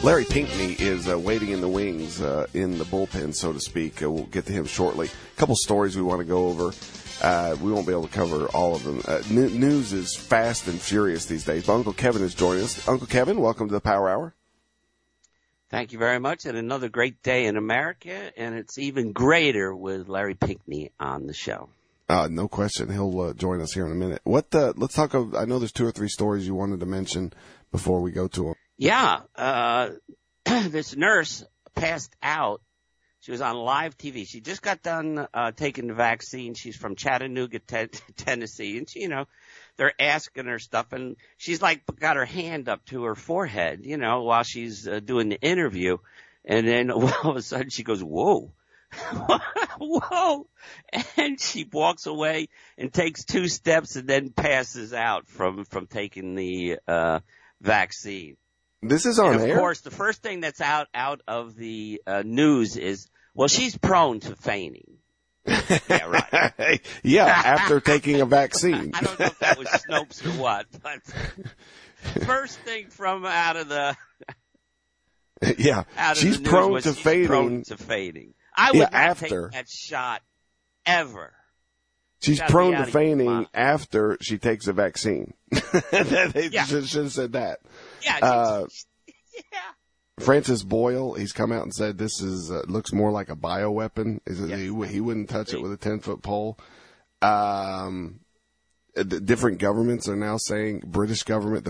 Larry Pinckney is waiting in the wings in the bullpen, so to speak. We'll get to him shortly. A couple stories we want to go over. We won't be able to cover all of them. News is fast and furious these days. But Uncle Kevin is joining us. Uncle Kevin, welcome to the Power Hour. Thank you very much. And another great day in America, and it's even greater with Larry Pinckney on the show. No question. He'll join us here in a minute. Let's talk. I know there's 2 or 3 stories you wanted to mention before we go to them. Yeah. This nurse passed out. She was on live TV. She just got done taking the vaccine. She's from Chattanooga, Tennessee. And, they're asking her stuff. And she's got her hand up to her forehead, while she's doing the interview. And then all of a sudden she goes, whoa. Whoa. And she walks away and takes 2 steps and then passes out from taking the vaccine. This is on air? Of course, the first thing that's out of the news is, well, she's prone to fainting. Yeah, right. Yeah, after taking a vaccine. I don't know if that was Snopes or what, but first thing from out of the she's the prone to fainting. Prone to fainting. I would not take that shot ever. She's prone to fainting after she takes a vaccine. They should have said that. Yeah. Francis Boyle, he's come out and said this is looks more like a bioweapon. He wouldn't touch it with a 10-foot pole. Different governments are now saying British government, the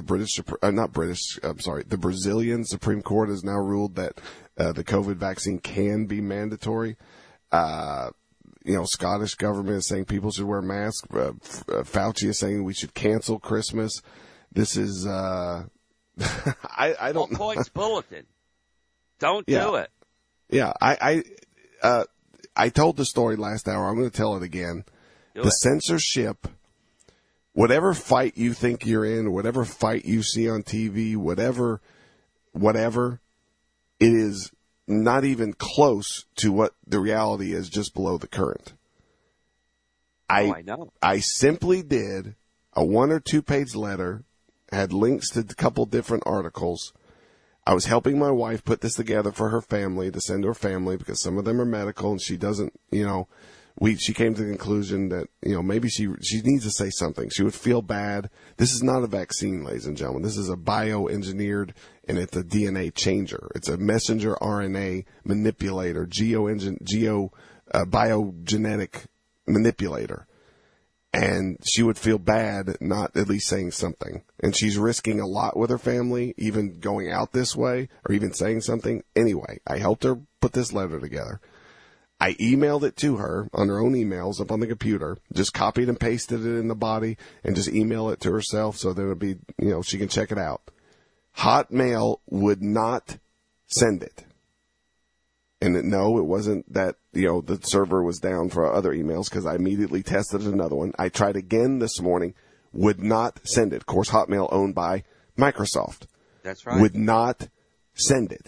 Brazilian Supreme Court has now ruled that the COVID vaccine can be mandatory. Scottish government is saying people should wear masks. Fauci is saying we should cancel Christmas. This is, I don't know. Points bulletin. Don't do it. Yeah. I told the story last hour. I'm going to tell it again. Censorship, whatever fight you think you're in, whatever fight you see on TV, whatever, it is not even close to what the reality is just below the current. I know. I simply did a 1 or 2 page letter, had links to a couple different articles. I was helping my wife put this together for her family to send to her family because some of them are medical and she doesn't, she came to the conclusion that, maybe she needs to say something. She would feel bad. This is not a vaccine, ladies and gentlemen. This is a bioengineered, and it's a DNA changer. It's a messenger RNA manipulator, biogenetic manipulator. And she would feel bad not at least saying something. And she's risking a lot with her family, even going out this way or even saying something. Anyway, I helped her put this letter together. I emailed it to her on her own emails up on the computer, just copied and pasted it in the body and just email it to herself so that it'll be, she can check it out. Hotmail would not send it. And no, it wasn't that, the server was down for other emails because I immediately tested another one. I tried again this morning, would not send it. Of course, Hotmail owned by Microsoft. That's right. Would not send it.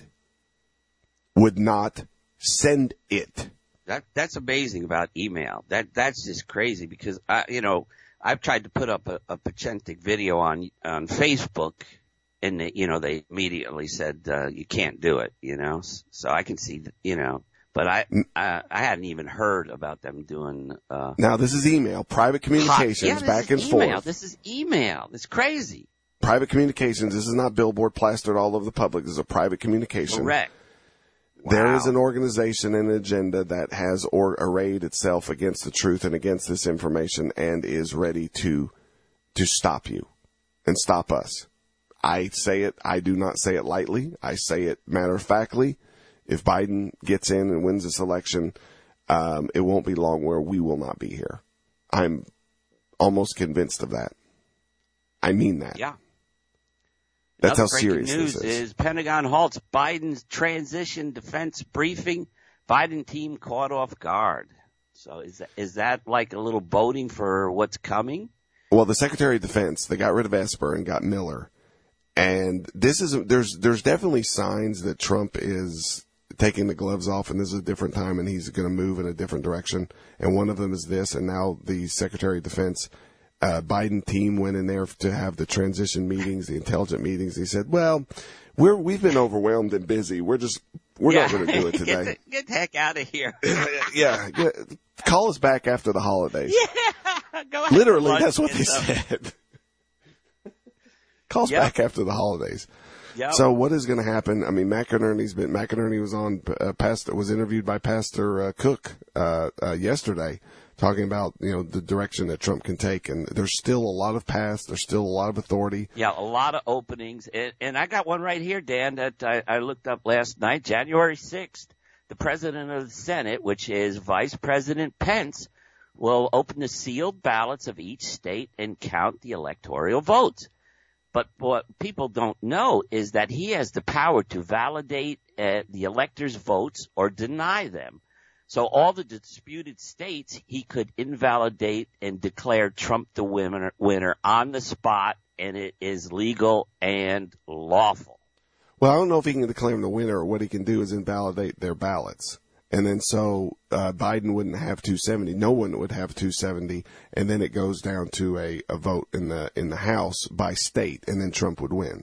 Would not send it. That's amazing about email. That's just crazy because I've tried to put up a Pacentic video on Facebook. And they immediately said, you can't do it, so I can see, but I hadn't even heard about them doing, now this is email, private communications, back and forth. This is email. It's crazy. Private communications. This is not billboard plastered all over the public. This is a private communication. Correct. Wow. There is an organization and an agenda that has arrayed itself against the truth and against this information and is ready to stop you and stop us. I say it. I do not say it lightly. I say it matter-of-factly. If Biden gets in and wins this election, it won't be long where we will not be here. I'm almost convinced of that. I mean that. Yeah. That's Another how serious news this is. Pentagon halts Biden's transition defense briefing. Biden team caught off guard. So is that like a little boding for what's coming? Well, the Secretary of Defense, they got rid of Esper and got Miller. And there's definitely signs that Trump is taking the gloves off and this is a different time and he's going to move in a different direction. And one of them is this. And now the Secretary of Defense Biden team went in there to have the transition meetings, the intelligent meetings. He said, well, we've been overwhelmed and busy. We're not going to do it today. Get the heck out of here. yeah. Call us back after the holidays. Yeah. Go ahead. Literally, that's what they said. Call us back after the holidays. Yep. So what is going to happen? I mean, McInerney was on, was interviewed by Pastor Cook, yesterday, talking about, the direction that Trump can take. And there's still a lot of paths. There's still a lot of authority. Yeah, a lot of openings. And I got one right here, Dan, that I looked up last night, January 6th. The president of the Senate, which is Vice President Pence, will open the sealed ballots of each state and count the electoral votes. But what people don't know is that he has the power to validate the electors' votes or deny them. So all the disputed states, he could invalidate and declare Trump the winner on the spot, and it is legal and lawful. Well, I don't know if he can declare him the winner, or what he can do is invalidate their ballots. And then so Biden wouldn't have 270. No one would have 270. And then it goes down to a vote in the House by state, and then Trump would win.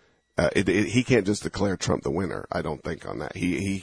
He can't just declare Trump the winner. I don't think on that. He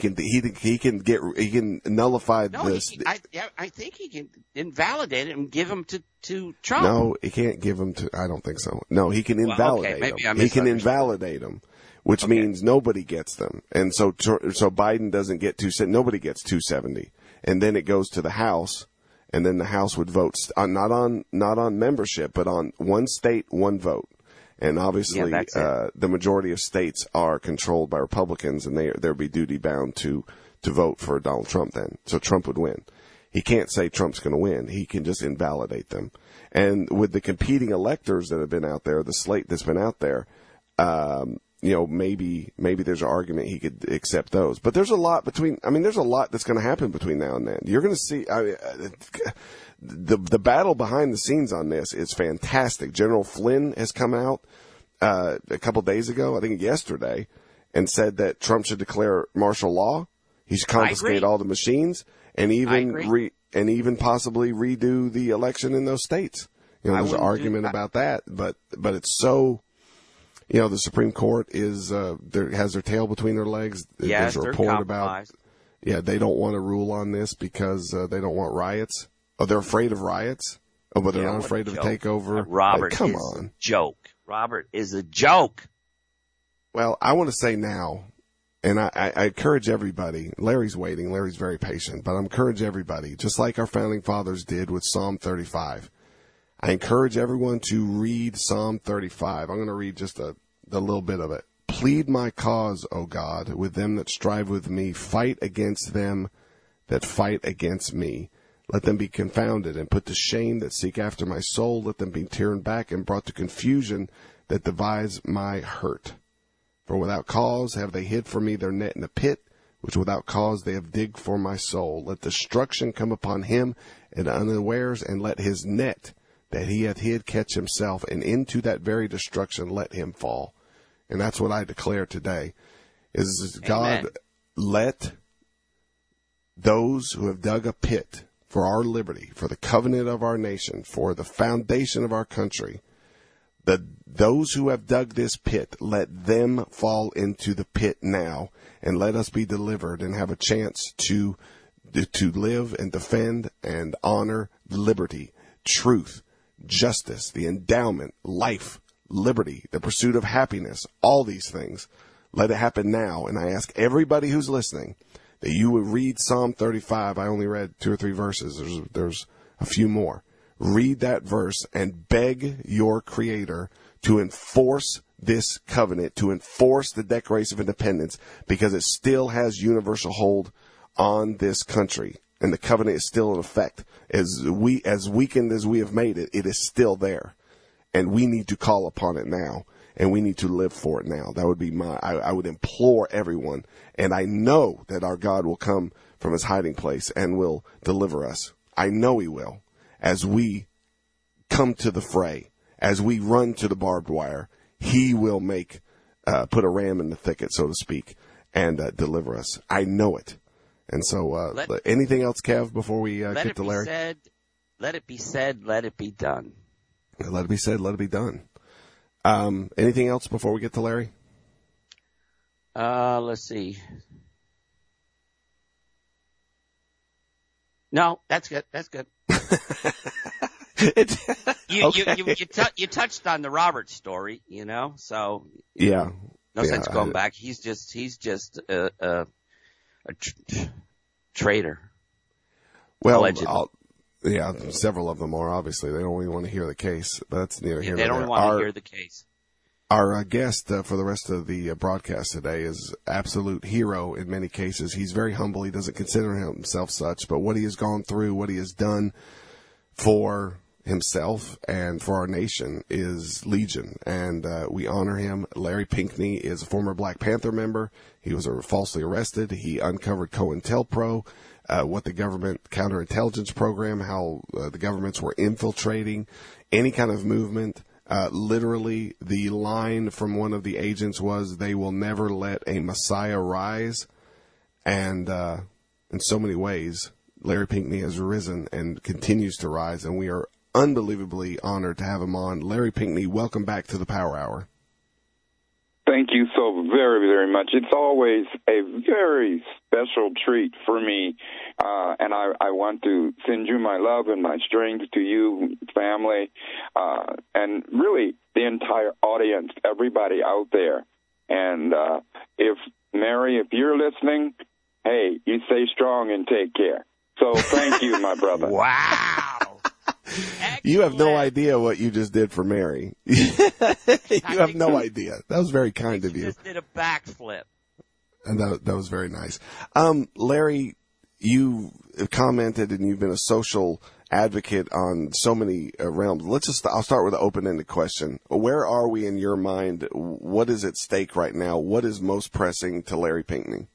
can nullify this. I think he can invalidate it and give him to Trump. No, he can't give him to. I don't think so. No, he can invalidate them. He can invalidate them. Which means nobody gets them. And so Biden doesn't get nobody gets 270. And then it goes to the House, and then the House would vote not on membership, but on one state, one vote. And obviously, the majority of states are controlled by Republicans, and they'll be duty bound to vote for Donald Trump then. So Trump would win. He can't say Trump's going to win. He can just invalidate them. And with the competing electors that have been out there, the slate that's been out there, maybe there's an argument he could accept those. But there's a lot that's going to happen between now and then. You're going to see, the battle behind the scenes on this is fantastic. General Flynn has come out, a couple days ago, I think yesterday, and said that Trump should declare martial law. He should confiscate all the machines and even possibly redo the election in those states. There's an argument about that, but it's so, the Supreme Court has their tail between their legs. Yes, there's a report about, they don't want to rule on this because they don't want riots. Oh, they're afraid of riots? Oh, but they're not afraid of a takeover? Robert come is on. a joke. Robert is a joke. Well, I want to say now, and I encourage everybody, Larry's waiting, Larry's very patient, but I encourage everybody, just like our founding fathers did with Psalm 35, I encourage everyone to read Psalm 35. I'm going to read just a little bit of it. Plead my cause, O God, with them that strive with me. Fight against them that fight against me. Let them be confounded and put to shame that seek after my soul. Let them be turned back and brought to confusion that devise my hurt. For without cause have they hid for me their net in a pit, which without cause they have digged for my soul. Let destruction come upon him and unawares, and let his net that he hath hid catch himself, and into that very destruction let him fall. And that's what I declare today, is God, let those who have dug a pit for our liberty, for the covenant of our nation, for the foundation of our country, those who have dug this pit, let them fall into the pit now, and let us be delivered and have a chance to live and defend and honor liberty, truth, justice, the endowment, life, liberty, the pursuit of happiness, all these things. Let it happen now. And I ask everybody who's listening that you would read Psalm 35. I only read 2 or 3 verses. There's a few more. Read that verse and beg your Creator to enforce this covenant, to enforce the Declaration of Independence, because it still has universal hold on this country. And the covenant is still in effect. As weakened as we have made it, it is still there. And we need to call upon it now. And we need to live for it now. That would be I would implore everyone. And I know that our God will come from his hiding place and will deliver us. I know he will. As we come to the fray, as we run to the barbed wire, he will put a ram in the thicket, so to speak, and deliver us. I know it. And so, anything else, Kev, before we get to Larry? Let it be said, let it be done. Let it be said, let it be done. Anything else before we get to Larry? Let's see. No, that's good. That's good. You touched on the Robert story, so yeah, no sense going back. He's just a traitor. Well, allegedly. Several of them are, obviously. They don't even want to hear the case, but that's neither here nor there. They don't want to hear the case. Our guest for the rest of the broadcast today is absolute hero in many cases. He's very humble. He doesn't consider himself such, but what he has gone through, what he has done for himself and for our nation is legion, and we honor him. Larry Pinkney is a former Black Panther member. He was falsely arrested. He uncovered COINTELPRO, what the government counterintelligence program, how the governments were infiltrating any kind of movement. Literally, the line from one of the agents was, "They will never let a Messiah rise." And in so many ways, Larry Pinkney has risen and continues to rise, and we are unbelievably honored to have him on. Larry Pinkney, welcome back to the Power Hour. Thank you so very, very much. It's always a very special treat for me, and I want to send you my love and my strength to you, family, and really the entire audience, everybody out there. And if you're listening, hey, you stay strong and take care. So thank you, my brother. Wow. You have no idea what you just did for Mary. You have no idea. That was very kind of you. Just did a backflip. And that was very nice. Larry, you commented and you've been a social advocate on so many realms. I'll start with an open-ended question. Where are we in your mind? What is at stake right now? What is most pressing to Larry Pinkney?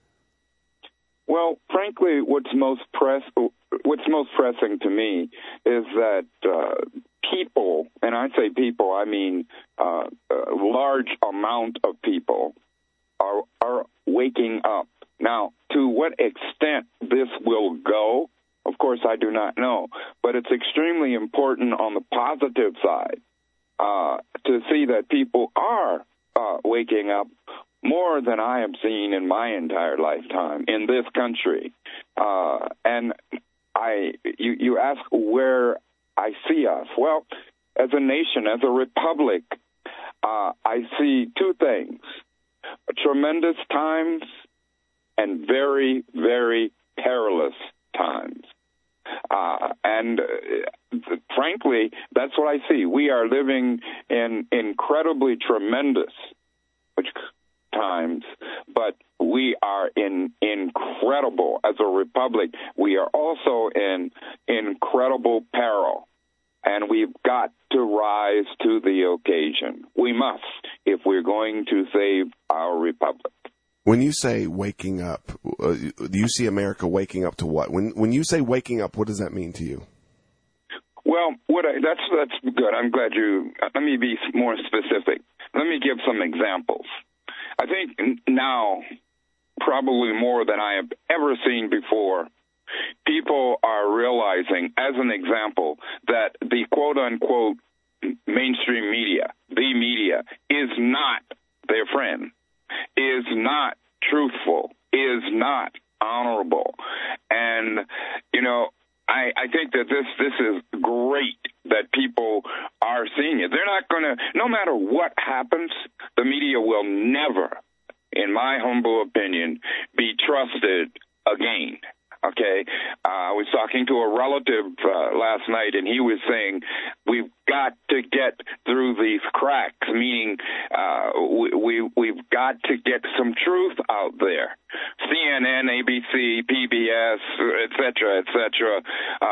Well, frankly, what's most pressing to me is that people, and I say people, I mean a large amount of people, are waking up. Now, to what extent this will go, of course, I do not know, but it's extremely important on the positive side to see that people are waking up more than I have seen in my entire lifetime in this country. And you ask where I see us. Well, as a nation, as a republic, I see two things: tremendous times and very, very perilous times. And frankly, that's what I see. We are living in incredibly tremendous times, but we are in incredible, as a republic, we are also in incredible peril, and we've got to rise to the occasion. We must, if we're going to save our republic. When you say waking up, do you see America waking up to what? When you say waking up, what does that mean to you? Well, that's good. I'm glad let me be more specific. Let me give some examples. I think now, probably more than I have ever seen before, people are realizing, as an example, that the quote-unquote mainstream media, the media, is not their friend, is not truthful, is not honorable. And, I think that this is great that people are seeing it. They're not going to, no matter what happens, the media will never, in my humble opinion, be trusted again. Okay? I was talking to a relative last night, and he was saying we've got to get through these cracks, meaning we've got to get some truth out there. CNN, ABC, PBS, et cetera,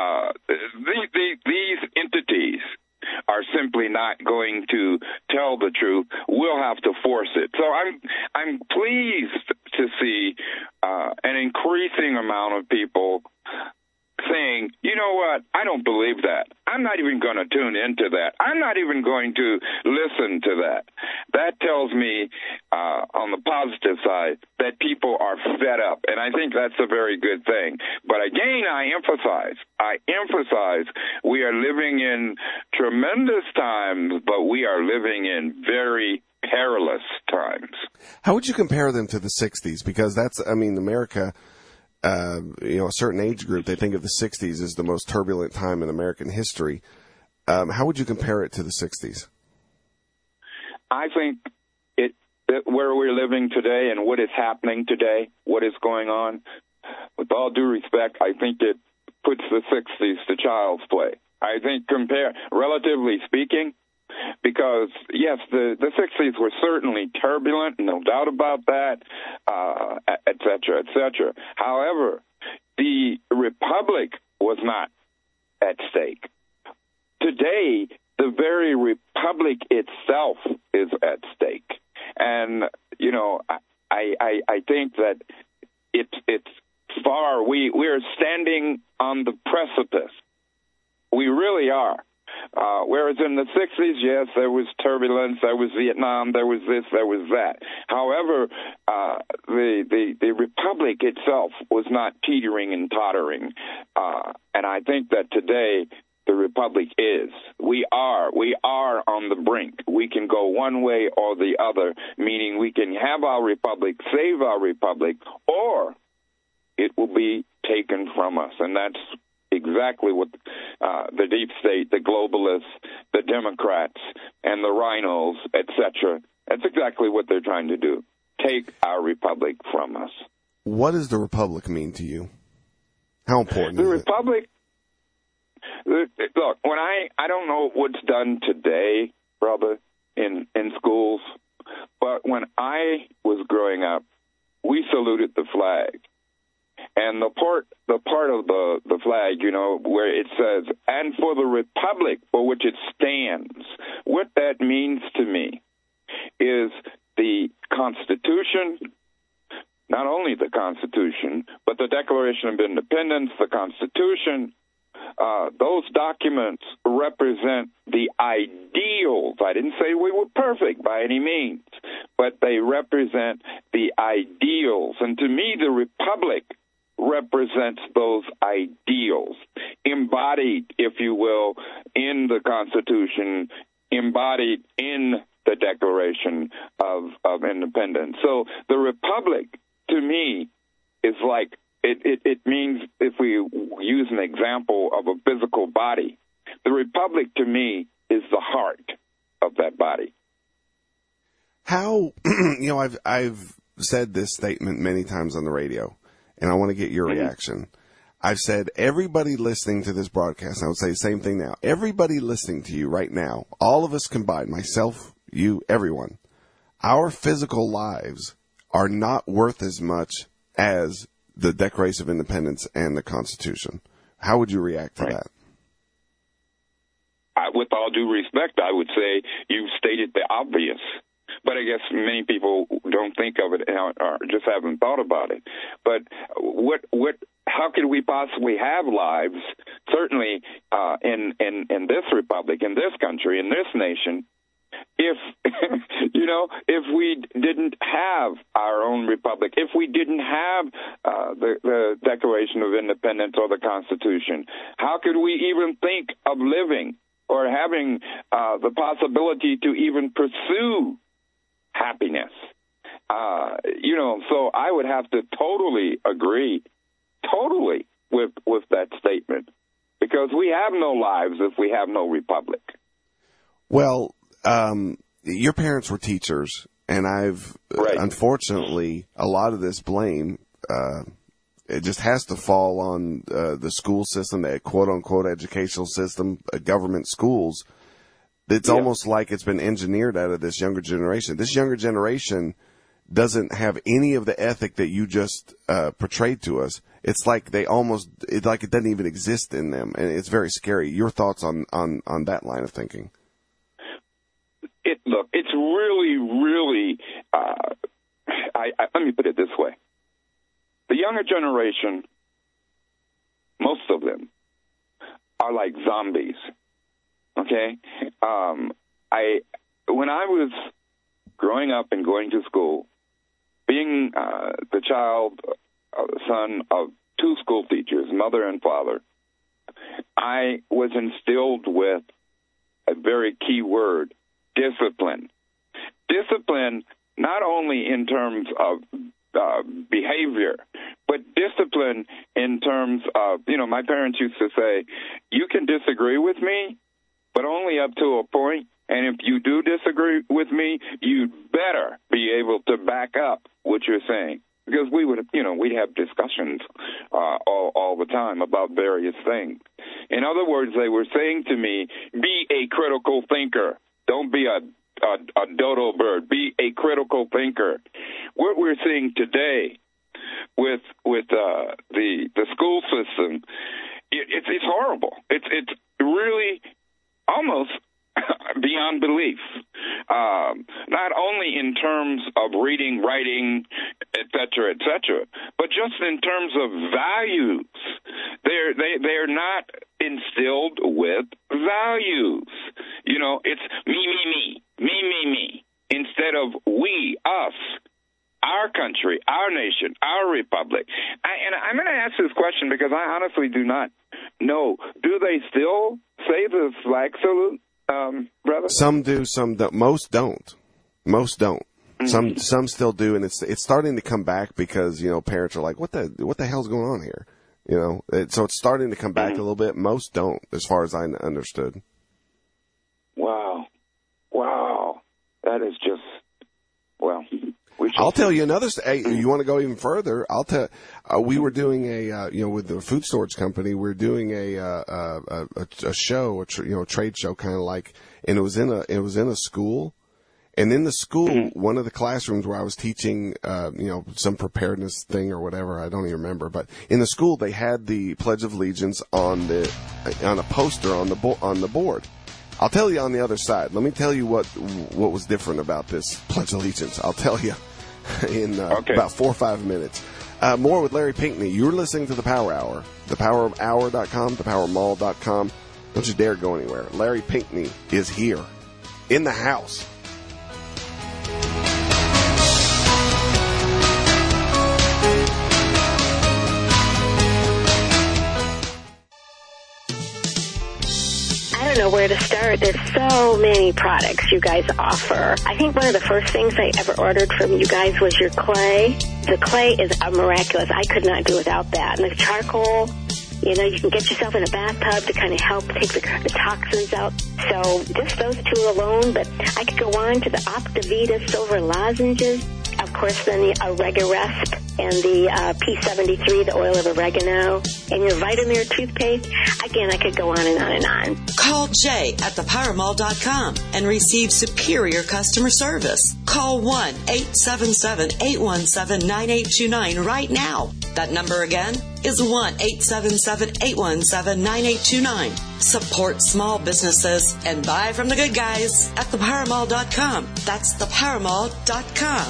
these entities are simply not going to tell the truth. We'll have to force it. So I'm pleased to see an increasing amount of people saying, know what? I don't believe that. I'm not even going to tune into that. I'm not even going to listen to that. That tells me, on the positive side, that people are fed up, and I think that's a very good thing. But again, I emphasize, we are living in tremendous times, but we are living in very perilous times. How would you compare them to the 60s? Because that's, I mean, America, a certain age group, they think of the 60s as the most turbulent time in American history. How would you compare it to the 60s? I think where we're living today and what is happening today, what is going on, with all due respect, I think it puts the 60s to child's play. I think relatively speaking, because, yes, the 60s were certainly turbulent, no doubt about that, et cetera, et cetera. However, the republic was not at stake. Today, the very republic itself is at stake. And, I think that it's far, we're standing on the precipice. We really are. Whereas in the 60s, yes, there was turbulence, there was Vietnam, there was this, there was that. However, the republic itself was not teetering and tottering. And I think that today the republic is. We are on the brink. We can go one way or the other, meaning we can have our republic, save our republic, or it will be taken from us. And that's exactly what the deep state, the globalists, the Democrats, and the rhinos, etc., that's exactly what they're trying to do. Take our republic from us. What does the republic mean to you? How important is it? The republic, look, when I don't know what's done today, brother, in schools, but when I was growing up, we saluted the flag. And the part of the flag, where it says, and for the republic for which it stands, what that means to me is the Constitution, not only the Constitution, but the Declaration of Independence, the Constitution. Those documents represent the ideals. I didn't say we were perfect by any means, but they represent the ideals. And to me, the republic represents those ideals, embodied, if you will, in the Constitution, embodied in the Declaration of Independence. So the republic, to me, is like, it means, if we use an example of a physical body, the republic, to me, is the heart of that body. How, I've said this statement many times on the radio, and I want to get your reaction. I've said everybody listening to this broadcast, and I would say the same thing now, everybody listening to you right now, all of us combined, myself, you, everyone, our physical lives are not worth as much as the Declaration of Independence and the Constitution. How would you react to that? With all due respect, I would say you stated the obvious. But I guess many people don't think of it or just haven't thought about it. But how could we possibly have lives, certainly in this republic, in this country, in this nation, if if we didn't have our own republic, if we didn't have the Declaration of Independence or the Constitution? How could we even think of living or having the possibility to even pursue happiness? So I would have to totally agree, with that statement, because we have no lives if we have no republic. Well, your parents were teachers, and unfortunately, a lot of this blame, it just has to fall on the school system, the quote-unquote educational system, government schools. It's almost like it's been engineered out of this younger generation. This younger generation doesn't have any of the ethic that you just portrayed to us. It's like it doesn't even exist in them, and it's very scary. Your thoughts on that line of thinking? Look, it's really, let me put it this way. The younger generation, most of them, are like zombies. Okay? When I was growing up and going to school, being the son of two school teachers, mother and father, I was instilled with a very key word, discipline. Discipline, not only in terms of behavior, but discipline in terms of, my parents used to say, you can disagree with me, but only up to a point. And if you do disagree with me, you'd better be able to back up what you're saying. Because we'd have discussions all the time about various things. In other words, they were saying to me, be a critical thinker. Don't be a dodo bird. Be a critical thinker. What we're seeing today with the school system, it's horrible. It's really almost beyond belief. Not only in terms of reading, writing, et cetera, but just in terms of values. They're not instilled with values. It's me, instead of we, us, our country, our nation, our republic. And I'm going to ask this question because I honestly do not know. Do they still say the flag salute? Brother? Some do, some don't. Most don't. Mm-hmm. Some still do, and it's starting to come back because parents are like, what the hell's going on here? So it's starting to come back a little bit. Most don't, as far as I understood. Wow, that is just I'll tell you another. Hey, you want to go even further? I'll tell. We were doing with the food storage company, we're doing a show, a trade show, kind of like, and it was in a school, and in the school, one of the classrooms where I was teaching, some preparedness thing or whatever, I don't even remember, but in the school they had the Pledge of Allegiance on a poster on the board. I'll tell you on the other side. Let me tell you what was different about this Pledge of Allegiance. I'll tell you in about 4 or 5 minutes. More with Larry Pinckney. You're listening to The Power Hour. ThePowerHour.com, ThePowerMall.com. Don't you dare go anywhere. Larry Pinckney is here in the house. I don't know where to start. There's so many products you guys offer. I think one of the first things I ever ordered from you guys was your clay. The clay is miraculous. I could not do without that. And the charcoal, you can get yourself in a bathtub to kind of help take the toxins out. So just those two alone, but I could go on to the Optivita silver lozenges. Of course, then the Oregarest and the P73, the oil of oregano, and your Vitamir toothpaste. Again, I could go on and on and on. Call Jay at thepowermall.com and receive superior customer service. Call 1-877-817-9829 right now. That number again is 1-877-817-9829. Support small businesses and buy from the good guys at thepowermall.com. That's thepowermall.com.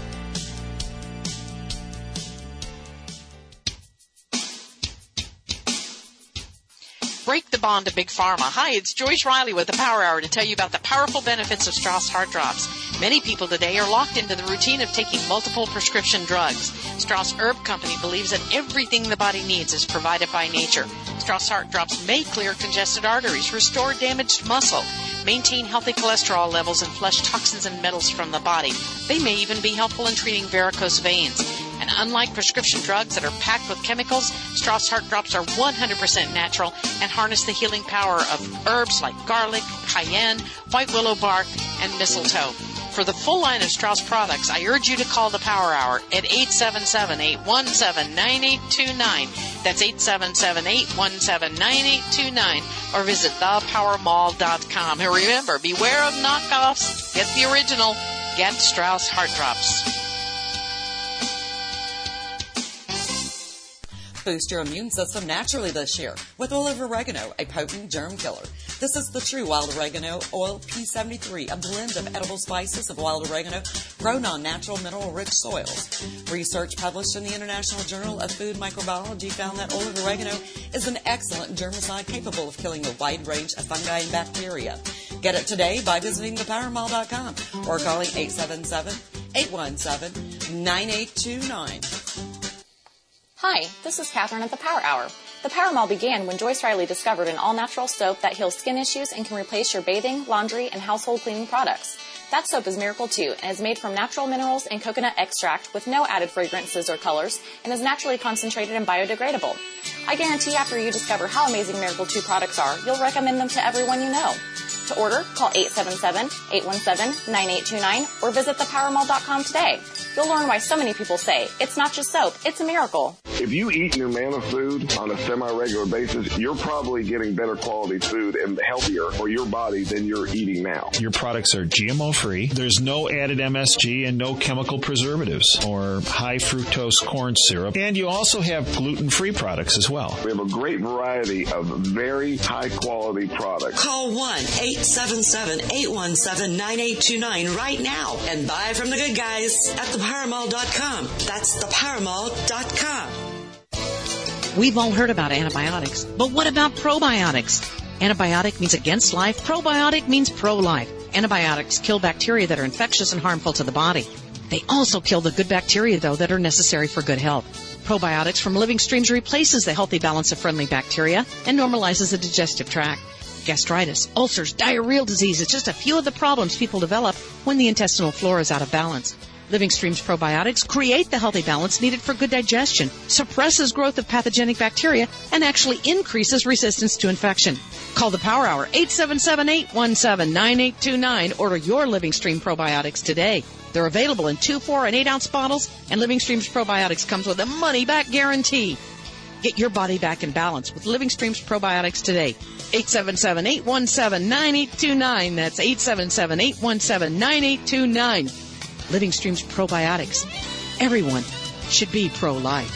Break the bond to Big Pharma. Hi, it's Joyce Riley with the Power Hour to tell you about the powerful benefits of Strauss Heart Drops. Many people today are locked into the routine of taking multiple prescription drugs. Strauss Herb Company believes that everything the body needs is provided by nature. Strauss Heart Drops may clear congested arteries, restore damaged muscle, maintain healthy cholesterol levels, and flush toxins and metals from the body. They may even be helpful in treating varicose veins. And unlike prescription drugs that are packed with chemicals, Strauss Heart Drops are 100% natural and harness the healing power of herbs like garlic, cayenne, white willow bark, and mistletoe. For the full line of Strauss products, I urge you to call the Power Hour at 877-817-9829. That's 877-817-9829. Or visit thepowermall.com. And remember, beware of knockoffs. Get the original. Get Strauss Heart Drops. Boost your immune system naturally this year with olive oregano, a potent germ killer. This is the true wild oregano oil P73, a blend of edible spices of wild oregano grown on natural mineral-rich soils. Research published in the International Journal of Food Microbiology found that olive oregano is an excellent germicide capable of killing a wide range of fungi and bacteria. Get it today by visiting thepowermall.com or calling 877-817-9829. Hi, this is Catherine at the Power Hour. The Power Mall began when Joyce Riley discovered an all-natural soap that heals skin issues and can replace your bathing, laundry, and household cleaning products. That soap is Miracle 2 and is made from natural minerals and coconut extract with no added fragrances or colors and is naturally concentrated and biodegradable. I guarantee after you discover how amazing Miracle 2 products are, you'll recommend them to everyone you know. To order, call 877-817-9829 or visit thepowermall.com today. You'll learn why so many people say, it's not just soap, it's a miracle. If you eat Numanna food on a semi-regular basis, you're probably getting better quality food and healthier for your body than you're eating now. Your products are GMO-free. There's no added MSG and no chemical preservatives or high fructose corn syrup. And you also have gluten-free products as well. We have a great variety of very high-quality products. Call 1-877-817-9829 right now and buy from the good guys at thepowermall.com. That's thepowermall.com. We've all heard about antibiotics, but what about probiotics? Antibiotic means against life. Probiotic means pro-life. Antibiotics kill bacteria that are infectious and harmful to the body. They also kill the good bacteria, though, that are necessary for good health. Probiotics from Living Streams replaces the healthy balance of friendly bacteria and normalizes the digestive tract. Gastritis, ulcers, diarrheal disease is just a few of the problems people develop when the intestinal flora is out of balance. Living Streams probiotics create the healthy balance needed for good digestion, suppresses growth of pathogenic bacteria, and actually increases resistance to infection. Call the Power Hour, 877-817-9829. Order your Living Stream probiotics today. They're available in 2, 4, and 8-ounce bottles, and Living Streams probiotics comes with a money-back guarantee. Get your body back in balance with Living Streams probiotics today. 877-817-9829. That's 877-817-9829. Living Streams probiotics. Everyone should be pro-life.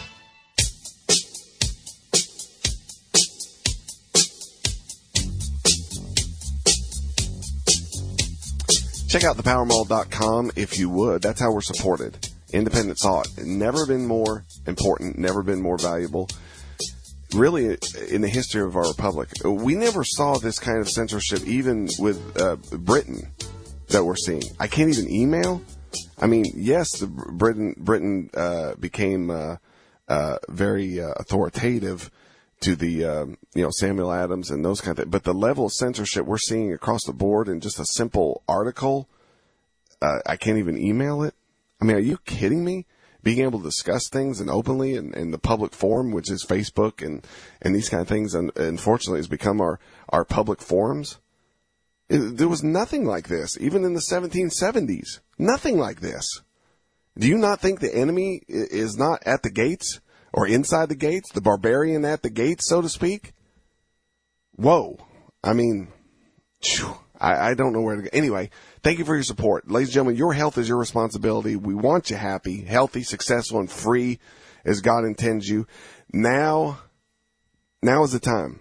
Check out thepowermall.com if you would. That's how we're supported. Independent thought. Never been more important, never been more valuable. Really, in the history of our republic, we never saw this kind of censorship even with Britain that we're seeing. I can't even email. I mean, yes, Britain became very authoritative to the Samuel Adams and those kind of things. But the level of censorship we're seeing across the board in just a simple article, I can't even email it. I mean, are you kidding me? Being able to discuss things and openly in the public forum, which is Facebook and these kind of things, unfortunately, has become our public forums. There was nothing like this, even in the 1770s. Nothing like this. Do you not think the enemy is not at the gates or inside the gates, the barbarian at the gates, so to speak? Whoa. I mean, I don't know where to go. Anyway, thank you for your support. Ladies and gentlemen, your health is your responsibility. We want you happy, healthy, successful, and free as God intends you. Now is the time.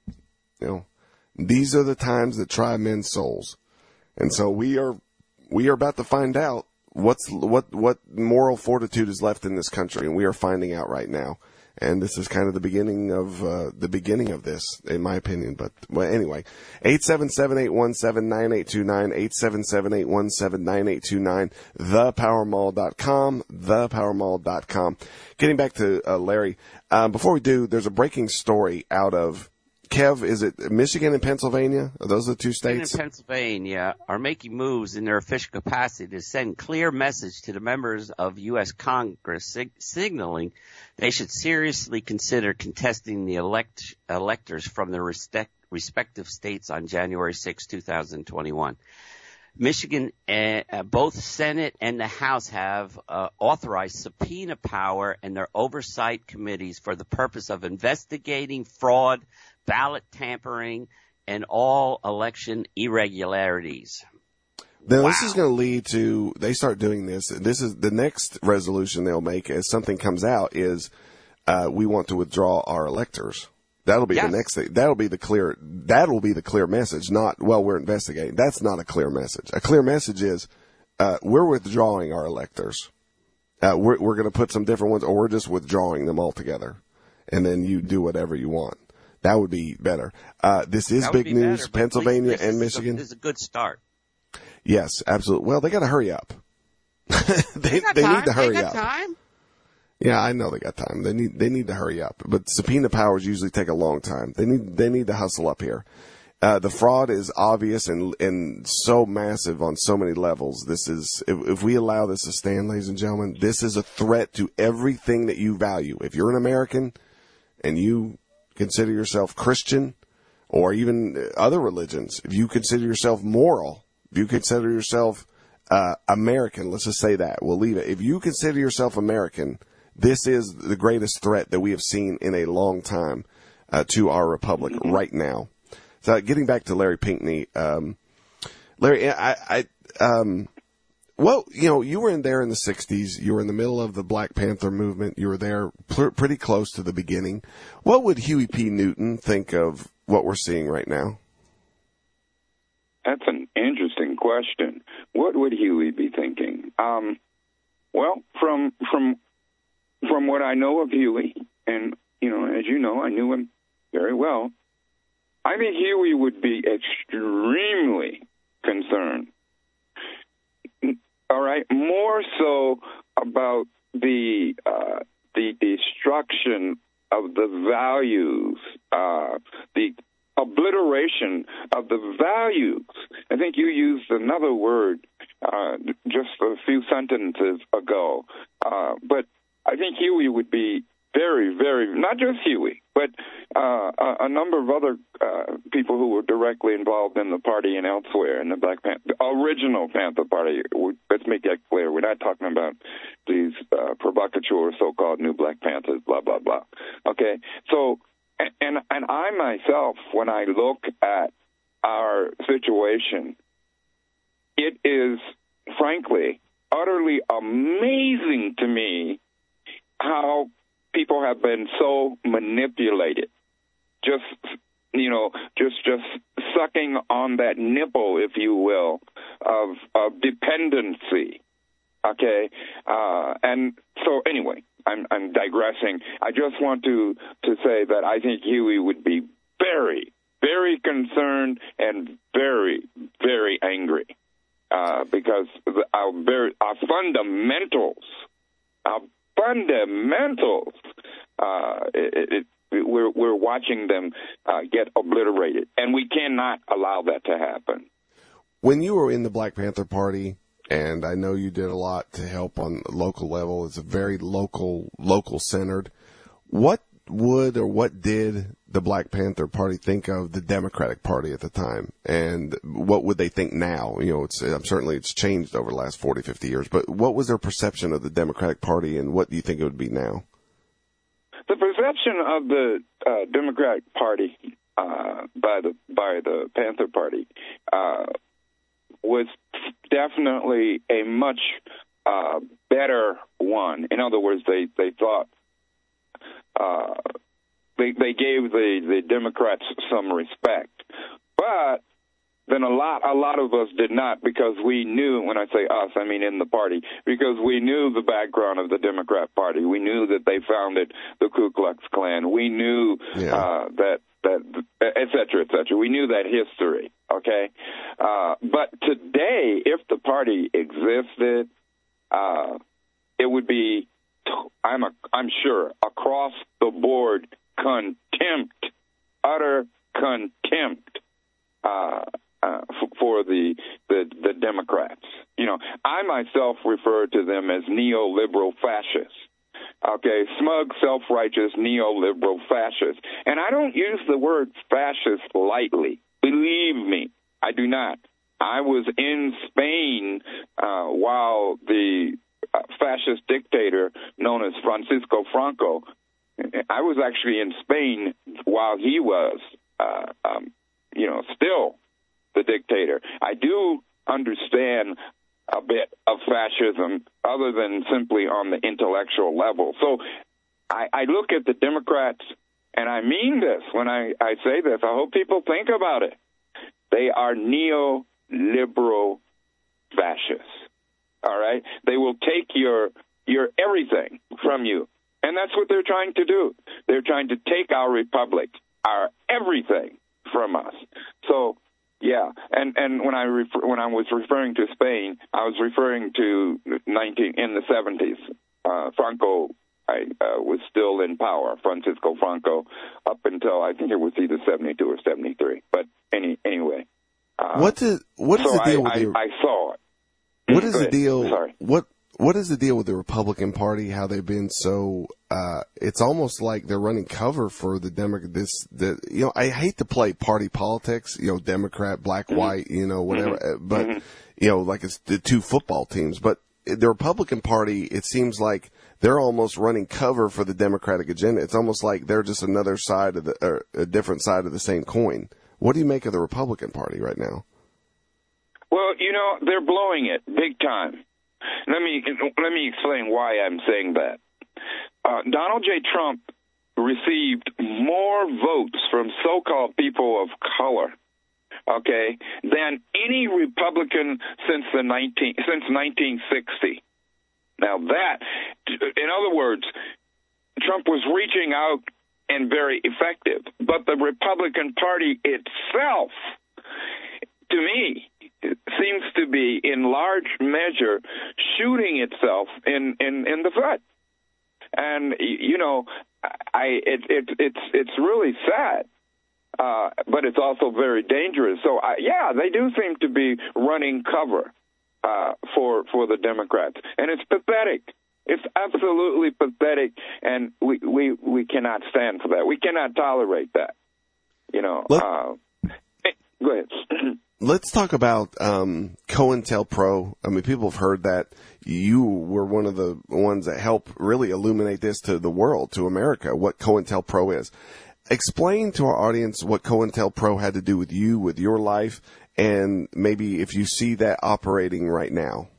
These are the times that try men's souls. And so we are about to find out what moral fortitude is left in this country, and we are finding out right now. And this is kind of the beginning of this, in my opinion. But well, anyway, 877-817-9829, 877-817-9829, thepowermall.com, thepowermall.com. Getting back to Larry, before we do, there's a breaking story out of Kev, is it Michigan and Pennsylvania? Are those the two states? Michigan and Pennsylvania are making moves in their official capacity to send clear message to the members of U.S. Congress signaling they should seriously consider contesting the electors from their respective states on January 6, 2021. Michigan, both Senate and the House have authorized subpoena power and their oversight committees for the purpose of investigating fraud, ballot tampering, and all election irregularities. Now, This is going to lead to, they start doing this. This is the next resolution they'll make as something comes out is we want to withdraw our electors. That'll be the next thing. That'll be the clear message. Not, well, we're investigating. That's not a clear message. A clear message is, we're withdrawing our electors. We're going to put some different ones, or we're just withdrawing them altogether. And then you do whatever you want. That would be better. This is big news. Better, Pennsylvania and Michigan. This is a good start. Yes, absolutely. Well, they got to hurry up. they need to hurry up. Time? Yeah, I know they got time. They need to hurry up. But subpoena powers usually take a long time. They need to hustle up here. The fraud is obvious and so massive on so many levels. This is, if we allow this to stand, ladies and gentlemen, this is a threat to everything that you value. If you're an American and you consider yourself Christian or even other religions, if you consider yourself moral, if you consider yourself American, let's just say that, we'll leave it. If you consider yourself American, this is the greatest threat that we have seen in a long time to our republic right now. So getting back to Larry Pinckney, Larry, well, you were in there in the 60s. You were in the middle of the Black Panther movement. You were there pretty close to the beginning. What would Huey P. Newton think of what we're seeing right now? That's an interesting question. What would Huey be thinking? Well, from what I know of Huey, and, as you know, I knew him very well, I think Huey would be extremely concerned. All right, more so about the destruction of the values, the obliteration of the values. I think you used another word just a few sentences ago, but I think Huey would be very, very, not just Huey, but a number of other people who were directly involved in the party and elsewhere in the Black Panther, the original Panther Party. Let's make that clear. We're not talking about these provocateur so-called new Black Panthers, blah, blah, blah. Okay? So, and I myself, when I look at our situation, it is, frankly, utterly amazing to me how people have been so manipulated, just sucking on that nipple, if you will, of dependency. Okay, and so anyway, I'm digressing. I just want to say that I think Huey would be very, very concerned and very, very angry because our fundamentals. We're watching them get obliterated, and we cannot allow that to happen. When you were in the Black Panther Party, and I know you did a lot to help on the local level, it's a very local centered. What did the Black Panther Party think of the Democratic Party at the time? And what would they think now? Certainly it's changed over the last 40, 50 years, but what was their perception of the Democratic Party, and what do you think it would be now? The perception of the Democratic Party by the Panther Party was definitely a much better one. In other words, they thought they gave the Democrats some respect, but then a lot of us did not, because we knew, when I say us, I mean in the party, because we knew the background of the Democrat Party. We knew that they founded the Ku Klux Klan. We knew that et cetera, et cetera. We knew that history, okay? But today, if the party existed, it would be, I'm sure, across the board contempt, utter contempt for the Democrats. I myself refer to them as neoliberal fascists. Okay, smug, self-righteous, neoliberal fascists. And I don't use the word fascist lightly. Believe me, I do not. I was in Spain while the fascist dictator known as Francisco Franco, I was actually in Spain while he was, still the dictator. I do understand a bit of fascism other than simply on the intellectual level. So I look at the Democrats, and I mean this when I say this. I hope people think about it. They are neoliberal fascists. All right? They will take your everything from you. And that's what they're trying to do. They're trying to take our republic, our everything from us. So, yeah, and when I was referring to Spain, I was referring to in the 70s. Franco was still in power, Francisco Franco, up until I think it was either 72 or 73. But anyway, what is the deal with I saw it. What is the deal? Sorry. What is the deal with the Republican Party? How they've been so? It's almost like they're running cover for the Democrat. I hate to play party politics. Democrat, black, white, whatever. But like it's the two football teams. But the Republican Party, it seems like they're almost running cover for the Democratic agenda. It's almost like they're just another side of a different side of the same coin. What do you make of the Republican Party right now? Well, they're blowing it big time. Let me explain why I'm saying that. Donald J. Trump received more votes from so-called people of color, okay, than any Republican since 1960. Now that, in other words, Trump was reaching out and very effective, but the Republican Party itself, to me, seems to be in large measure shooting itself in the foot, and it's really sad, but it's also very dangerous. So they do seem to be running cover for the Democrats, and it's pathetic. It's absolutely pathetic, and we cannot stand for that. We cannot tolerate that. Go ahead. Let's talk about COINTELPRO. I mean, people have heard that you were one of the ones that helped really illuminate this to the world, to America, what COINTELPRO is. Explain to our audience what COINTELPRO had to do with you, with your life, and maybe if you see that operating right now.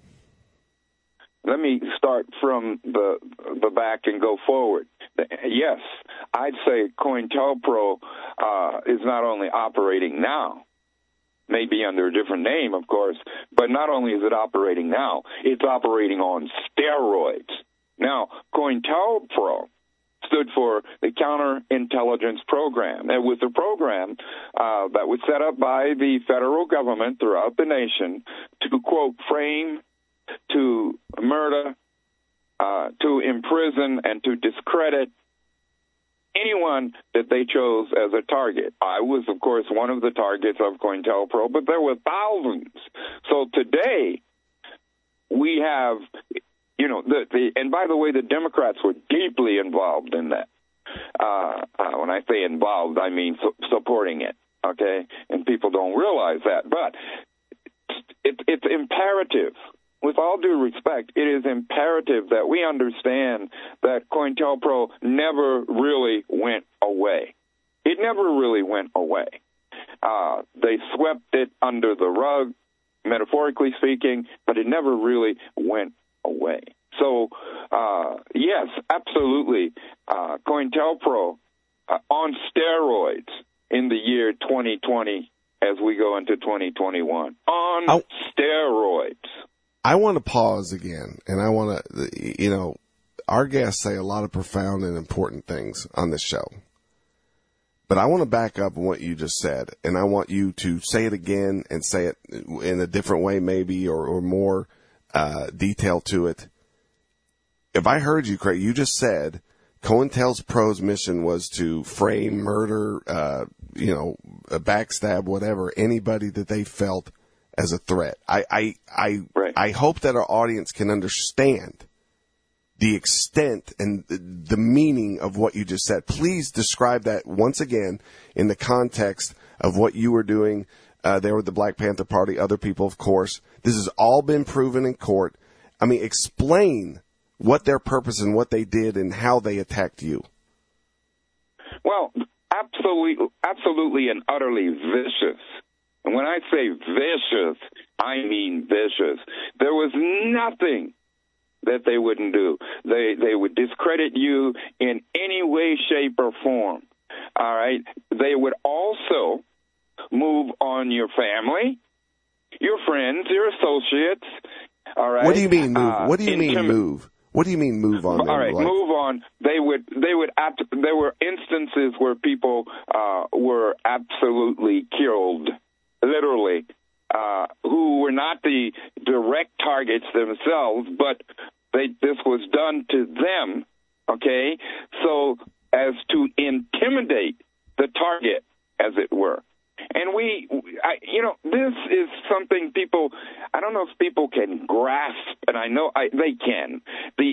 Let me start from the back and go forward. Yes, I'd say COINTELPRO is not only operating now, maybe under a different name, of course, but not only is it operating now, it's operating on steroids. Now, COINTELPRO stood for the Counterintelligence Program. It was a program that was set up by the federal government throughout the nation to, quote, frame, to murder, to imprison, and to discredit anyone that they chose as a target. I was, of course, one of the targets of COINTELPRO, but there were thousands. So today, we have, and by the way, the Democrats were deeply involved in that. When I say involved, I mean supporting it, okay? And people don't realize that. But it's imperative. With all due respect, it is imperative that we understand that COINTELPRO never really went away. It never really went away. They swept it under the rug, metaphorically speaking, but it never really went away. So, yes, absolutely, COINTELPRO on steroids in the year 2020 as we go into 2021. On steroids. I want to pause again, and I want to, our guests say a lot of profound and important things on this show. But I want to back up on what you just said, and I want you to say it again and say it in a different way maybe or more detail to it. If I heard you correct, you just said COINTELPRO's mission was to frame, murder, backstab, whatever, anybody that they felt as a threat. I hope that our audience can understand the extent and the meaning of what you just said. Please describe that once again in the context of what you were doing there with the Black Panther Party, other people, of course. This has all been proven in court. I mean, explain what their purpose and what they did and how they attacked you. Well, absolutely and utterly vicious. And when I say vicious, I mean vicious. There was nothing that they wouldn't do. They would discredit you in any way, shape, or form. All right? They would also move on your family, your friends, your associates. All right? What do you mean move? What do you mean move? What do you mean move on them? All right, move on. There were instances where people were absolutely killed, literally, who were not the direct targets themselves, but this was done to them, okay, so as to intimidate the target, as it were. And this is something people, I don't know if people can grasp, and I know they can, the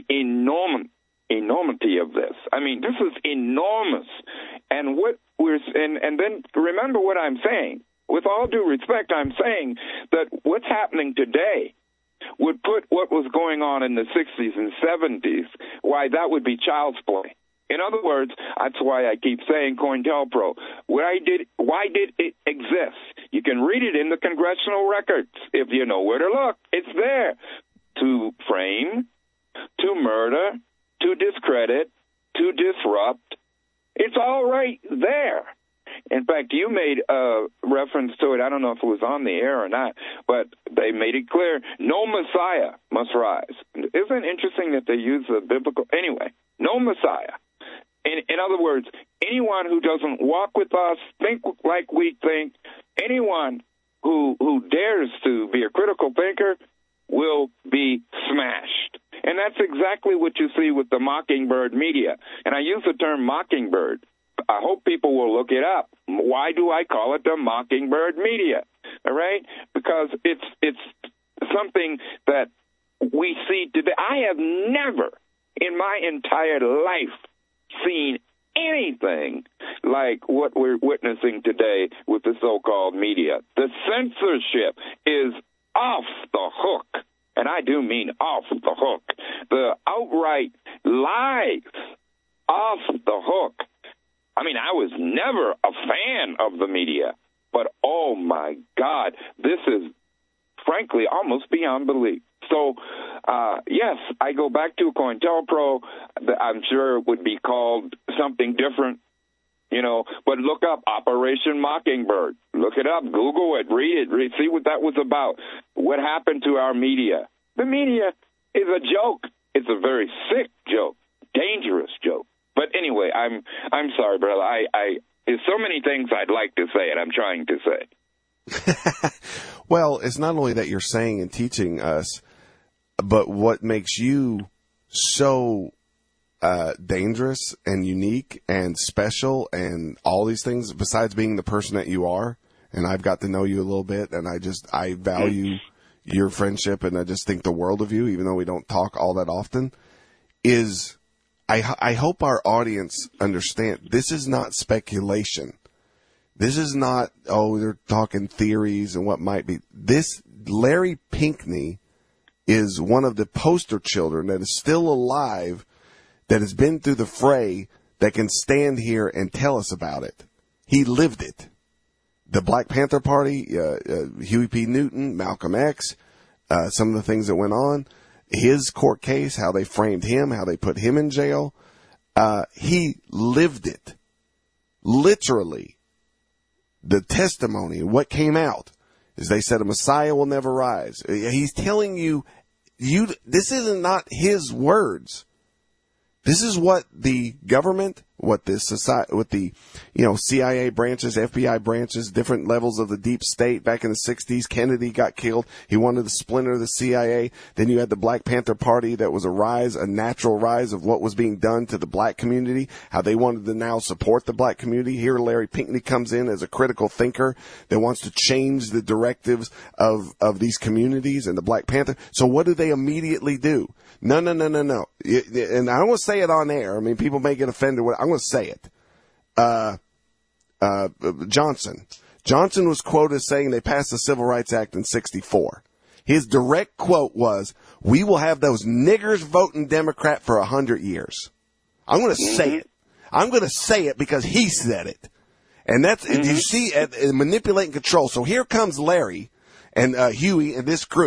enormity of this. I mean, this is enormous. And and then remember what I'm saying. With all due respect, I'm saying that what's happening today would put what was going on in the 60s and 70s, why that would be child's play. In other words, that's why I keep saying COINTELPRO. Why did it exist? You can read it in the congressional records if you know where to look. It's there. To frame, to murder, to discredit, to disrupt. It's all right there. In fact, you made a reference to it. I don't know if it was on the air or not, but they made it clear. No Messiah must rise. Isn't it interesting that they use the biblical? Anyway, no Messiah. In other words, anyone who doesn't walk with us, think like we think, anyone who dares to be a critical thinker will be smashed. And that's exactly what you see with the Mockingbird media. And I use the term Mockingbird. I hope people will look it up. Why do I call it the Mockingbird media? All right? Because it's something that we see today. I have never in my entire life seen anything like what we're witnessing today with the so-called media. The censorship is off the hook, and I do mean off the hook. The outright lies off the hook. I mean, I was never a fan of the media, but oh my God, this is frankly almost beyond belief. So, yes, I go back to COINTELPRO. I'm sure it would be called something different, but look up Operation Mockingbird. Look it up, Google it, read it, see what that was about. What happened to our media? The media is a joke. It's a very sick joke, dangerous joke. But anyway, I'm sorry, brother. There's so many things I'd like to say, and I'm trying to say. Well, it's not only that you're saying and teaching us, but what makes you so dangerous and unique and special and all these things, besides being the person that you are, and I've got to know you a little bit, and I value your friendship, and I just think the world of you, even though we don't talk all that often, is I hope our audience understand this is not speculation. This is not, they're talking theories and what might be. This, Larry Pinckney is one of the poster children that is still alive, that has been through the fray, that can stand here and tell us about it. He lived it. The Black Panther Party, Huey P. Newton, Malcolm X, some of the things that went on, his court case, how they framed him, how they put him in jail. He lived it. Literally. The testimony, what came out, is they said a Messiah will never rise. He's telling you, this isn't not his words. This is what the government, what the society, what the, CIA branches, FBI branches, different levels of the deep state back in the 60s. Kennedy got killed. He wanted to splinter the CIA. Then you had the Black Panther Party that was a natural rise of what was being done to the black community, how they wanted to now support the black community. Here Larry Pinckney comes in as a critical thinker that wants to change the directives of these communities and the Black Panther. So what do they immediately do? No. And I don't want to say it on air. I mean, people may get offended. I'm going to say it. Johnson was quoted as saying they passed the Civil Rights Act in 1964. His direct quote was, "We will have those niggers voting Democrat for 100 years." I'm going to say it. I'm going to say it because he said it. And that's, you see, manipulate and control. So here comes Larry and Huey and this group,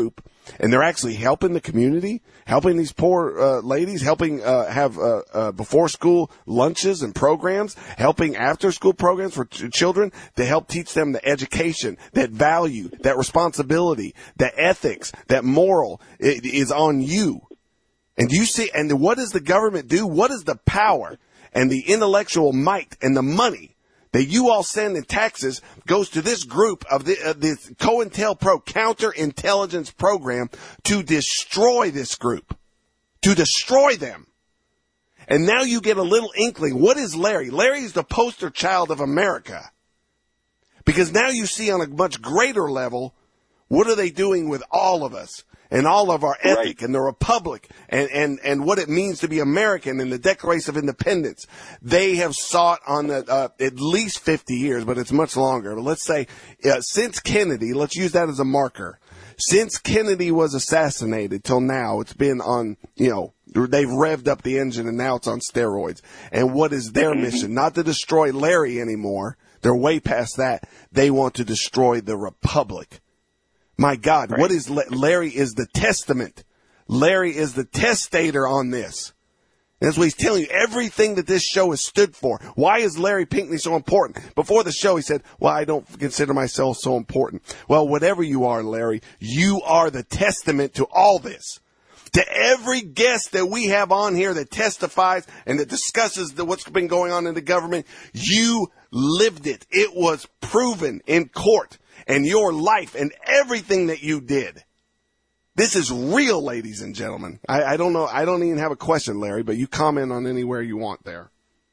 and they're actually helping the community, helping these poor ladies, helping have before school lunches and programs, helping after school programs for children to help teach them the education, that value, that responsibility, that ethics, that moral is on you. And you see, and what does the government do? What is the power and the intellectual might and the money that you all send in taxes goes to this group of this COINTELPRO counterintelligence program to destroy this group, to destroy them. And now you get a little inkling. What is Larry? Larry is the poster child of America. Because now you see on a much greater level, what are they doing with all of us? And all of our ethic and the republic and what it means to be American and the Declaration of Independence. They have sought on at least 50 years, but it's much longer. But let's say since Kennedy, let's use that as a marker. Since Kennedy was assassinated till now, it's been on, they've revved up the engine and now it's on steroids. And what is their mission? Not to destroy Larry anymore. They're way past that. They want to destroy the republic. My God, what is Larry is the testament. Larry is the testator on this. And that's what he's telling you. Everything that this show has stood for. Why is Larry Pinckney so important? Before the show, he said, well, I don't consider myself so important. Well, whatever you are, Larry, you are the testament to all this. To every guest that we have on here that testifies and that discusses what's been going on in the government, you lived it. It was proven in court. And your life and everything that you did. This is real, ladies and gentlemen. I don't know. I don't even have a question, Larry, but you comment on anywhere you want there.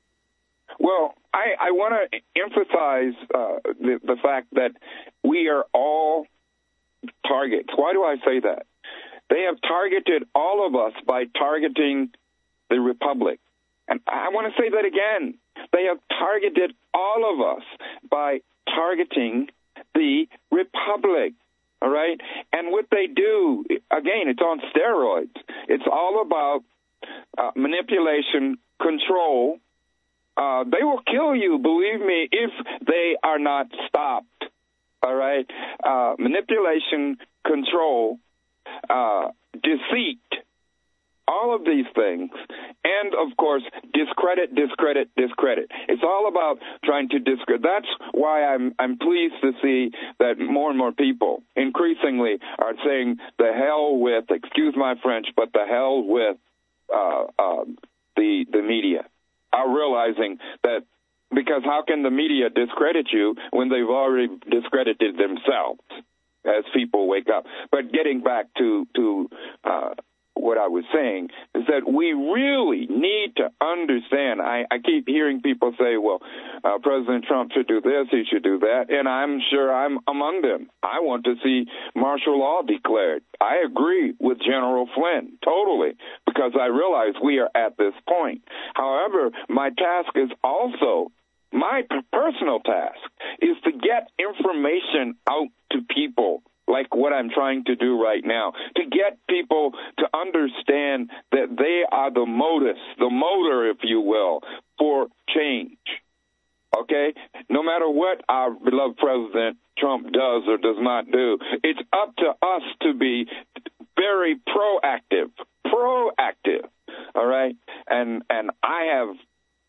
Well, I want to emphasize the fact that we are all targets. Why do I say that? They have targeted all of us by targeting the republic. And I want to say that again. They have targeted all of us by targeting the republic, all right? And what they do, again, it's on steroids. It's all about manipulation, control. They will kill you, believe me, if they are not stopped, all right? Manipulation, control, deceit, all of these things, and, of course, discredit. It's all about trying to discredit. That's why I'm pleased to see that more and more people increasingly are saying the hell with, excuse my French, but the hell with the media. Are realizing that, because how can the media discredit you when they've already discredited themselves as people wake up? But getting back to what I was saying is that we really need to understand. I keep hearing people say, well, President Trump should do this, he should do that, and I'm sure I'm among them. I want to see martial law declared. I agree with General Flynn, totally, because I realize we are at this point. However, my task is also, my personal task is to get information out to people, like what I'm trying to do right now, to get people to understand that they are the motor, if you will, for change. Okay? No matter what our beloved President Trump does or does not do, it's up to us to be very proactive, all right? And I have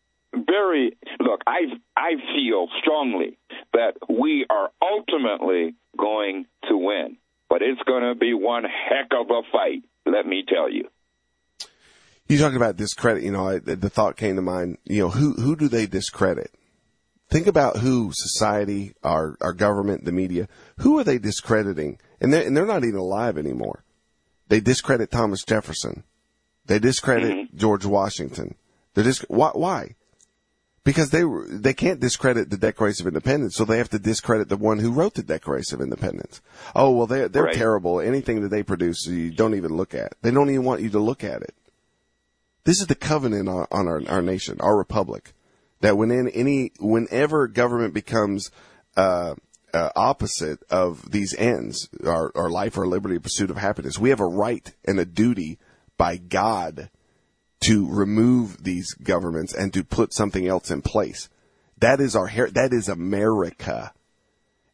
I feel strongly that we are ultimately going to win. But it's going to be one heck of a fight, let me tell you. You talking about discredit, the thought came to mind, who do they discredit? Think about who society, our government, the media, who are they discrediting? And they're not even alive anymore. They discredit Thomas Jefferson. They discredit George Washington. Why? Because they can't discredit the Declaration of Independence, so they have to discredit the one who wrote the Declaration of Independence. Oh, well, they're right. Terrible. Anything that they produce, you don't even look at. They don't even want you to look at it. This is the covenant on our nation, our republic, that whenever government becomes opposite of these ends, our life, our liberty, pursuit of happiness, we have a right and a duty by God to remove these governments and to put something else in place. That is that is America.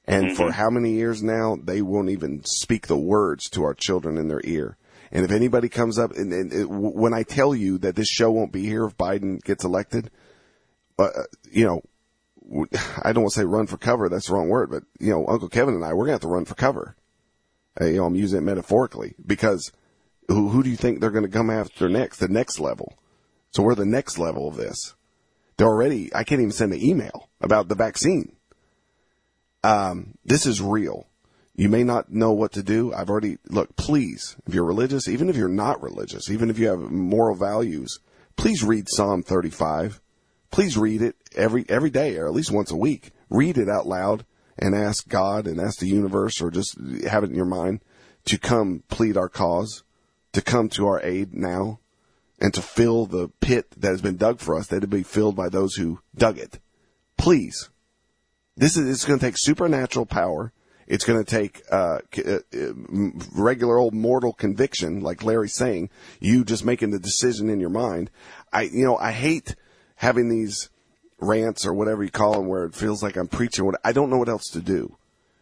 And for how many years now, they won't even speak the words to our children in their ear. And if anybody comes up, when I tell you that this show won't be here if Biden gets elected, you know, I don't want to say run for cover. That's the wrong word. But, you know, Uncle Kevin and I, we're going to have to run for cover. You know, I'm using it metaphorically because who do you think they're going to come after next? The next level. So we're the next level of this. They're already, I can't even send an email about the vaccine. This is real. You may not know what to do. Look, please, if you're religious, even if you're not religious, even if you have moral values, please read Psalm 35. Please read it every day or at least once a week. Read it out loud and ask God and ask the universe or just have it in your mind to come plead our cause, to come to our aid now, and to fill the pit that has been dug for us, that it be filled by those who dug it. Please. It's going to take supernatural power. It's going to take regular old mortal conviction, like Larry's saying, you just making the decision in your mind. I hate having these rants or whatever you call them where it feels like I'm preaching. I don't know what else to do.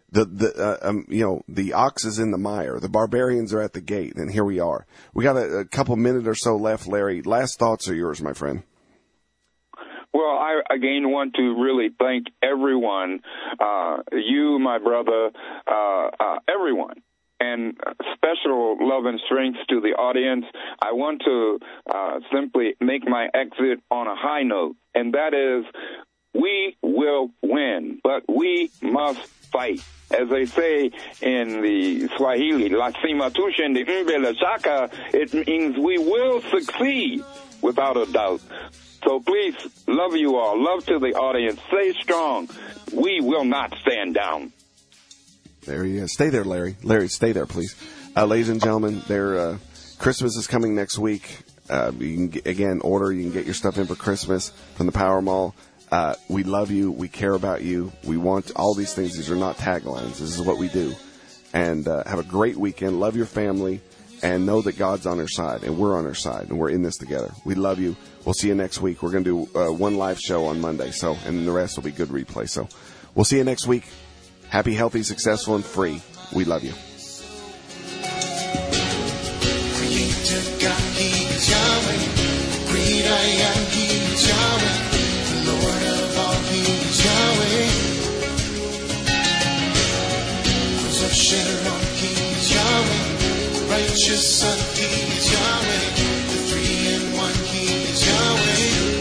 The ox is in the mire. The barbarians are at the gate, and here we are. We got a couple minutes or so left, Larry. Last thoughts are yours, my friend. Well, I again want to really thank everyone, you, my brother, everyone. And special love and strength to the audience. I want to simply make my exit on a high note, and that is we will win, but we must fight. As they say in the Swahili, Lasima Tushen de Mbele Shaka, it means we will succeed without a doubt. So please, love you all. Love to the audience. Stay strong. We will not stand down. There he is. Stay there, Larry. Larry, stay there, please. Ladies and gentlemen, Christmas is coming next week. You can, again, order. You can get your stuff in for Christmas from the Power Mall. We love you. We care about you. We want all these things. These are not taglines. This is what we do. And have a great weekend. Love your family. And know that God's on our side. And we're on our side. And we're in this together. We love you. We'll see you next week. We're going to do one live show on Monday. And the rest will be good replay. So we'll see you next week. Happy, healthy, successful, and free. We love you. Creator God, He is Yahweh. Great I am, He is Yahweh. The Lord of all, He is Yahweh. Rose of Sharon, He is Yahweh. Righteous Son, He is Yahweh. The 3-in-1, He is Yahweh.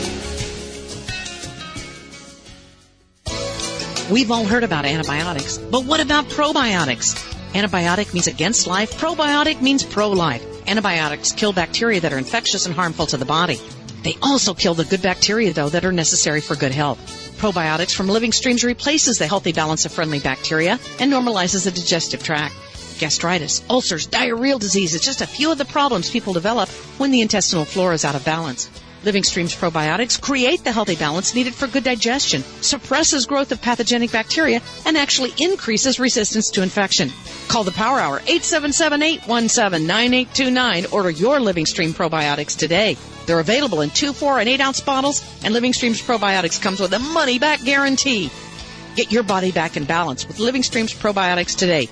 We've all heard about antibiotics, but what about probiotics? Antibiotic means against life. Probiotic means pro-life. Antibiotics kill bacteria that are infectious and harmful to the body. They also kill the good bacteria, though, that are necessary for good health. Probiotics from Living Streams replaces the healthy balance of friendly bacteria and normalizes the digestive tract. Gastritis, ulcers, diarrheal disease, just a few of the problems people develop when the intestinal flora is out of balance. Living Streams probiotics create the healthy balance needed for good digestion, suppresses growth of pathogenic bacteria, and actually increases resistance to infection. Call the Power Hour, 877-817-9829. Order your Living Stream probiotics today. They're available in 2, 4, and 8-ounce bottles, and Living Streams probiotics comes with a money-back guarantee. Get your body back in balance with Living Streams probiotics today.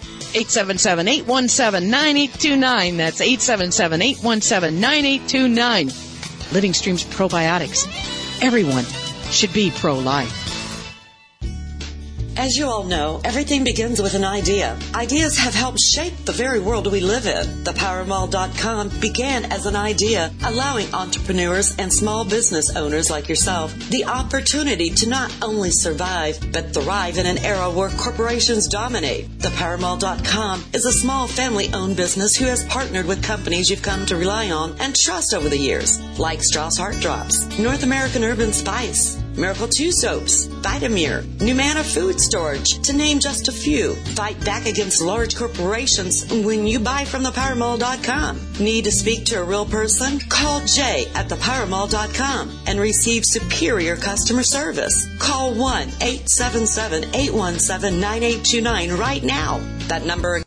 877-817-9829. That's 877-817-9829. Living Streams probiotics. Everyone should be pro-life. As you all know, everything begins with an idea. Ideas have helped shape the very world we live in. ThePowerMall.com began as an idea, allowing entrepreneurs and small business owners like yourself the opportunity to not only survive, but thrive in an era where corporations dominate. ThePowerMall.com is a small family-owned business who has partnered with companies you've come to rely on and trust over the years, like Strauss Heart Drops, North American Urban Spice, Miracle 2 Soaps, Vitamir, Numana Food Storage, to name just a few. Fight back against large corporations when you buy from ThePowerMall.com. Need to speak to a real person? Call Jay at ThePowerMall.com and receive superior customer service. Call 1-877-817-9829 right now. That number